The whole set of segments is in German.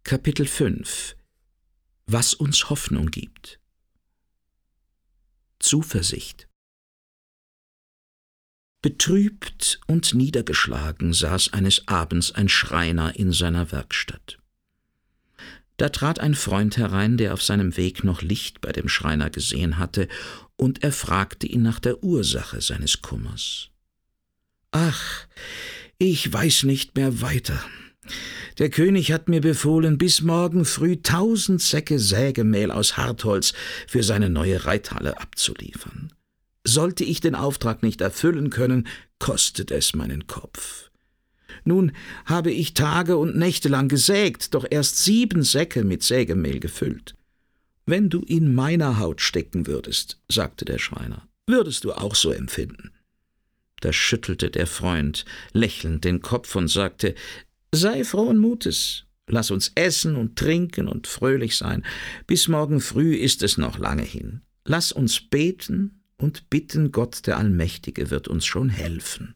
Kapitel 5 Was uns Hoffnung gibt. Zuversicht. Betrübt und niedergeschlagen saß eines Abends ein Schreiner in seiner Werkstatt. Da trat ein Freund herein, der auf seinem Weg noch Licht bei dem Schreiner gesehen hatte, und er fragte ihn nach der Ursache seines Kummers. »Ach, ich weiß nicht mehr weiter. Der König hat mir befohlen, bis morgen früh 1000 Säcke Sägemehl aus Hartholz für seine neue Reithalle abzuliefern. Sollte ich den Auftrag nicht erfüllen können, kostet es meinen Kopf. Nun habe ich Tage und Nächte lang gesägt, doch erst 7 Säcke mit Sägemehl gefüllt. Wenn du in meiner Haut stecken würdest, sagte der Schreiner, würdest du auch so empfinden.« Da schüttelte der Freund lächelnd den Kopf und sagte, »Sei frohen Mutes, lass uns essen und trinken und fröhlich sein. Bis morgen früh ist es noch lange hin. Lass uns beten und bitten, Gott der Allmächtige wird uns schon helfen.«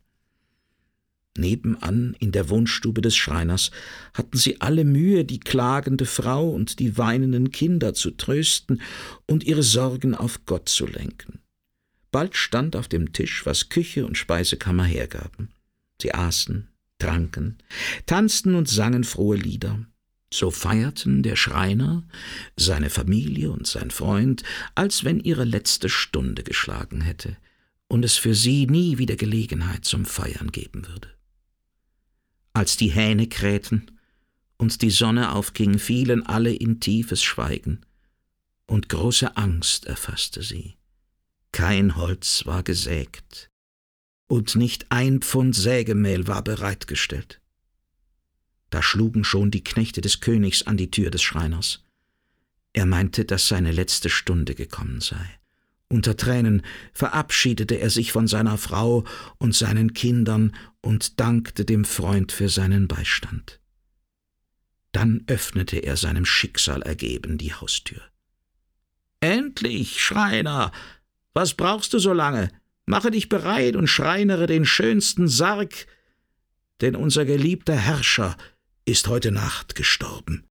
Nebenan in der Wohnstube des Schreiners hatten sie alle Mühe, die klagende Frau und die weinenden Kinder zu trösten und ihre Sorgen auf Gott zu lenken. Bald stand auf dem Tisch, was Küche und Speisekammer hergaben. Sie aßen, tranken, tanzten und sangen frohe Lieder. So feierten der Schreiner, seine Familie und sein Freund, als wenn ihre letzte Stunde geschlagen hätte und es für sie nie wieder Gelegenheit zum Feiern geben würde. Als die Hähne krähten und die Sonne aufging, fielen alle in tiefes Schweigen, und große Angst erfasste sie. Kein Holz war gesägt, und nicht 1 Pfund Sägemehl war bereitgestellt. Da schlugen schon die Knechte des Königs an die Tür des Schreiners. Er meinte, dass seine letzte Stunde gekommen sei. Unter Tränen verabschiedete er sich von seiner Frau und seinen Kindern und dankte dem Freund für seinen Beistand. Dann öffnete er seinem Schicksal ergeben die Haustür. »Endlich, Schreiner! Was brauchst du so lange? Mache dich bereit und schreinere den schönsten Sarg, denn unser geliebter Herrscher ist heute Nacht gestorben.«